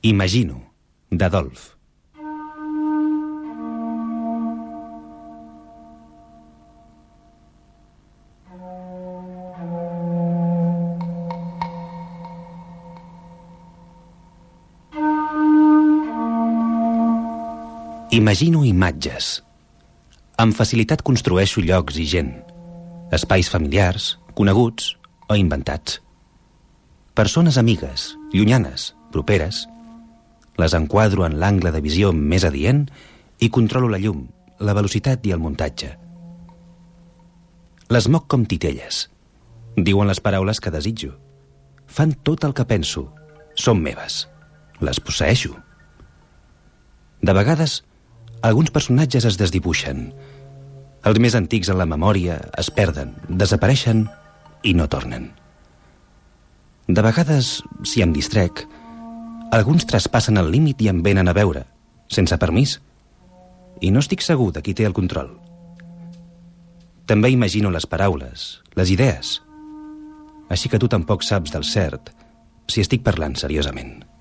Imagino, d'Adolf. Imagino imatges. Amb facilitat construeixo llocs i gent, espais familiars, coneguts o inventats. Persones amigues, llunyanes, properes. Les enquadro en l'angle de visió més adient i controlo la llum, la velocitat i el muntatge. Les moc com titelles. Diuen les paraules que desitjo. Fan tot el que penso. Són meves. Les posseeixo. De vegades, alguns personatges es desdibuixen. Els més antics en la memòria es perden, desapareixen i no tornen. De vegades, si em distrec, alguns traspassen el límit i em venen a veure, sense permís, i no estic segur de qui té el control. També imagino les paraules, les idees, així que tu tampoc saps del cert si estic parlant seriosament.